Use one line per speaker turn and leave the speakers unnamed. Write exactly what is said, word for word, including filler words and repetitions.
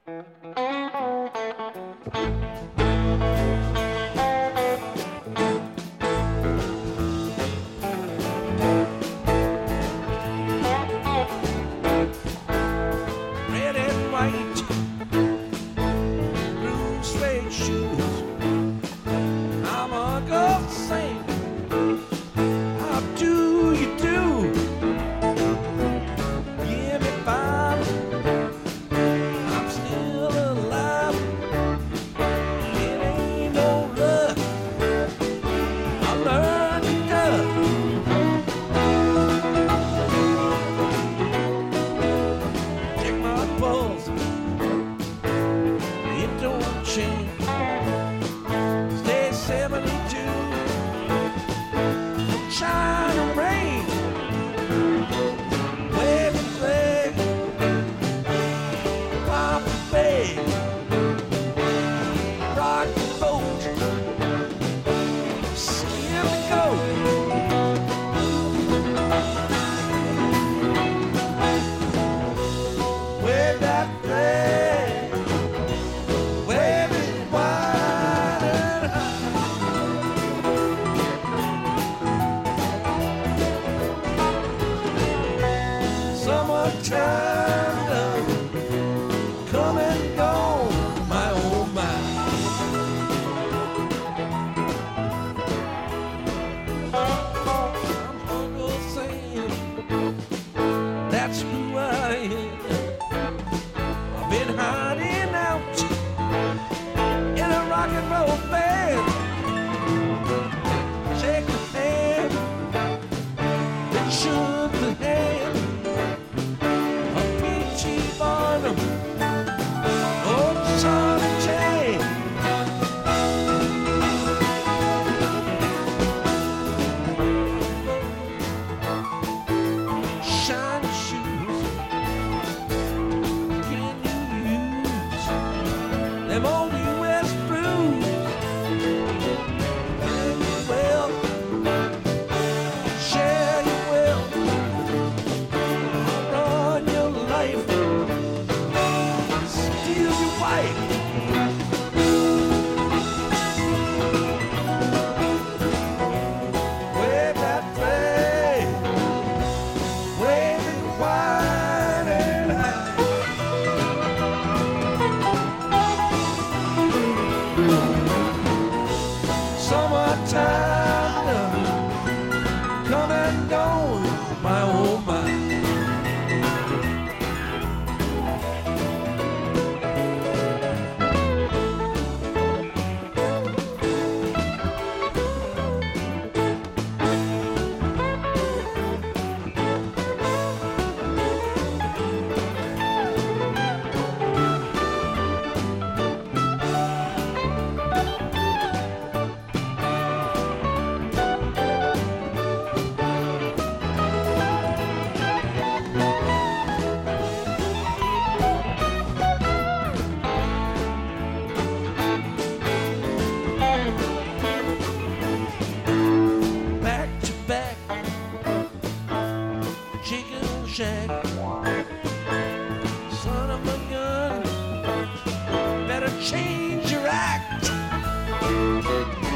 Red and white, blue suede shoes. I'm a girl sing. How do you do? Give me five. I'm still alive. It ain't no luck. I learned to duck. Check my pulse. It don't change. Stay seventy-two. Shine and rain. Wave and flag. Pop and bag. Rock the boat. Skip and go. Wave that flag. Wave it wide and high. Summertime love, come and go, my oh my. I'm Uncle Sam, that's who I am. I've been hiding out in a rock and roll band. Shake the hand that shook the hand of P T Barnum, old Charlie Chain. Shiny shoes, can you use them old U S blues? Can you well, share your wealth, run your life, steal your wife. Wave that flag, wave it wide and high. Summertime love, come and go, my oh my. Back to back, chicken shack. Son of a gun, better change your act.